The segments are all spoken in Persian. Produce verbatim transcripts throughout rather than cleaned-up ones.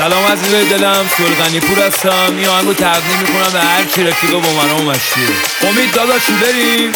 سلام عزیزای دلم، سلغنی پور هستم. این آهنگو تقدیم میکنم به هر کی رفیقه با من و مشتیه. امید داداشی بریم.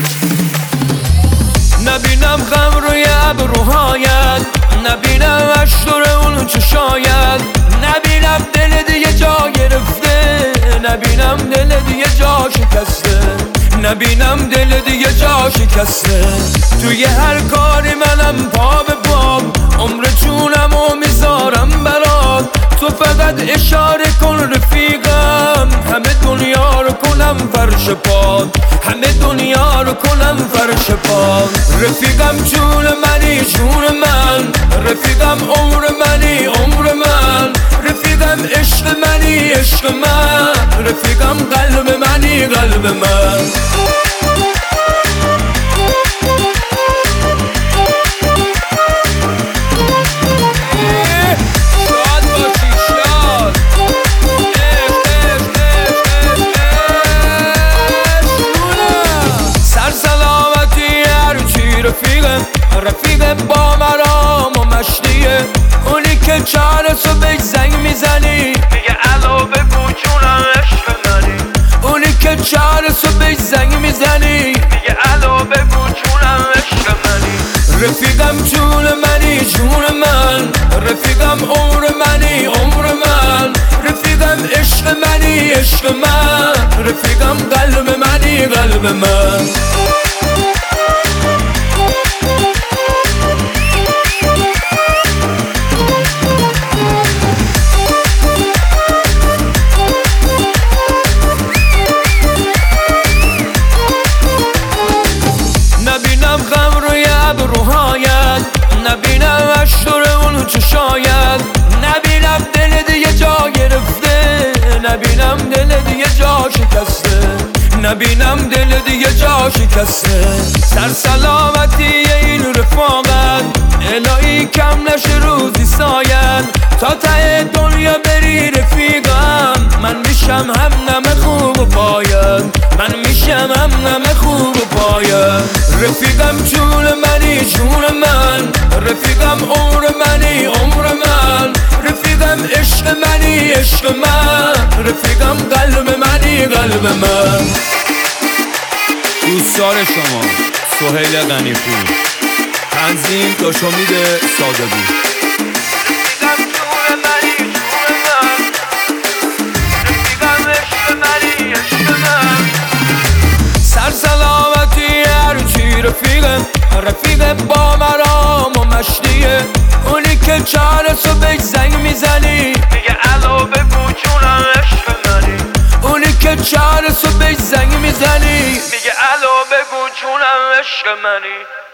نبینم غم روی ابروهایت، نبینم اشتر اون چشایت، نبینم دل دیگه جا گرفته، نبینم دل دیگه جا شکسته، نبینم دل دیگه جا شکسته. توی هر کاری منم پا به پام، عمر جونمو میذارم برات. تو فقط اشاره کن رفیقم، همه دنیا رو کنم فرش پات، همه دنیا رو کنم فرش پات. رفیقم جون منی جون من، رفیقم عمر منی عمر من، رفیقم عشق منی عشق من، رفیقم قلب منی قلب من. رفیق با مرام و مشتیه، اونی که چهارسو بهش زنگ میزنی میگه الو بگو جونم عشق منی، اونی که چهارسو بهش زنگ میزنی میگه الو بگو جونم عشق منی. رفیقم جون منی جون من، رفیقم عمر منی عمر من، رفیقم عشق منی عشق من، رفیقم قلب منی قلب من. نبینم اشتر اون چشایت، نبینم دل دیگه جا گرفته، نبینم دل دیگه جا شکسته، نبینم دل دیگه جا شکسته. سر سلامتی این رفاقت، الهی کم نشه روزی ساید، تا ته دنیا بری رفیقم، من میشم هم نم خوب و پاید، من میشم هم نم خوب و پاید. رفیقم جون منی جون من، رفیقم عمر منی عمر من، رفیقم عشق منی عشق من، رفیقم قلب منی قلب من. دوستدار شما سهیل غنی‌پور، تنظیم داش امید صادقی. رفیقم رفیقم با مرام و مشتیه، اونی که چهارسو بهش زنگ میزنی میگه الو بگو جونم عشق منی، اونی که چهارسو بهش زنگ میزنی میگه الو بگو جونم عشق منی.